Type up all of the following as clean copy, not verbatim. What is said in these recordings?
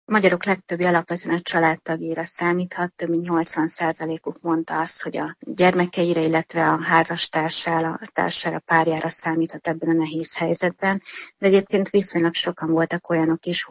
A magyarok legtöbbje alapvetően a családtagjára számíthat, több mint 80%-uk mondta azt, hogy a gyermekeire, illetve a házastársára, párjára számíthat ebben a nehéz helyzetben. De egyébként viszonylag sokan voltak olyanok is,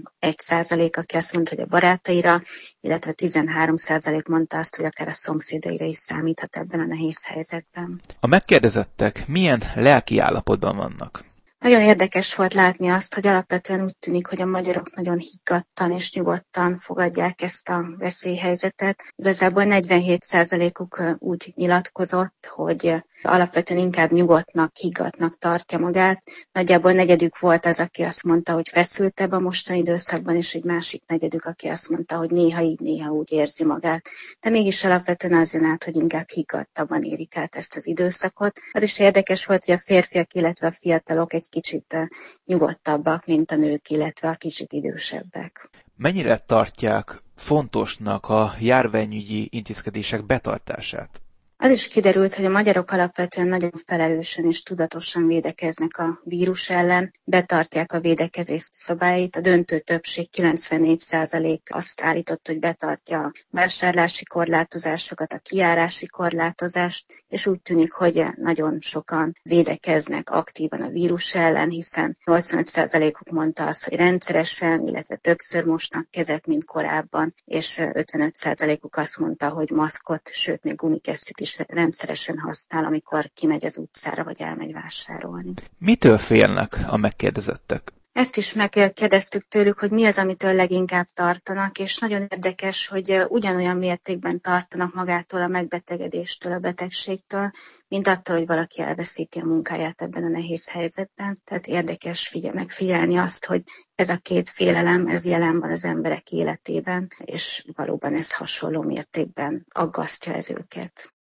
21%, aki azt mondta, hogy a barátaira, illetve 13% mondta azt, hogy akár a szomszédaira is számíthat ebben a nehéz helyzetben. A megkérdezettek milyen lelki állapotban vannak? Nagyon érdekes volt látni azt, hogy alapvetően úgy tűnik, hogy a magyarok nagyon higgadtan és nyugodtan fogadják ezt a veszélyhelyzetet. Igazából 47%-uk úgy nyilatkozott, hogy alapvetően inkább nyugodtnak, higgadtnak tartja magát. Nagyjából negyedük volt az, aki azt mondta, hogy feszültebb a mostani időszakban, és egy másik negyedük, aki azt mondta, hogy néha így, néha úgy érzi magát. De mégis alapvetően az jön át, hogy inkább higgadtabban érik át ezt az időszakot. Az is érdekes volt, hogy a férfiak, illetve a fiatalok egy kicsit nyugodtabbak, mint a nők, illetve a kicsit idősebbek. Mennyire tartják fontosnak a járványügyi intézkedések betartását? Az is kiderült, hogy a magyarok alapvetően nagyon felelősen és tudatosan védekeznek a vírus ellen, betartják a védekezés szabályait. A döntő többség 94% azt állított, hogy betartja a vásárlási korlátozásokat, a kijárási korlátozást, és úgy tűnik, hogy nagyon sokan védekeznek aktívan a vírus ellen, hiszen 85%-uk mondta azt, hogy rendszeresen, illetve többször mosnak kezet, mint korábban, és 55%-uk azt mondta, hogy maszkot, sőt még gumikesztyűt is rendszeresen használ, amikor kimegy az utcára, vagy elmegy vásárolni. Mitől félnek a megkérdezettek? Ezt is megkérdeztük tőlük, hogy mi az, amitől leginkább tartanak, és nagyon érdekes, hogy ugyanolyan mértékben tartanak magától a megbetegedéstől, a betegségtől, mint attól, hogy valaki elveszíti a munkáját ebben a nehéz helyzetben. Tehát érdekes megfigyelni azt, hogy ez a két félelem, ez jelen van az emberek életében, és valóban ez hasonló mértékben aggasztja ez őket.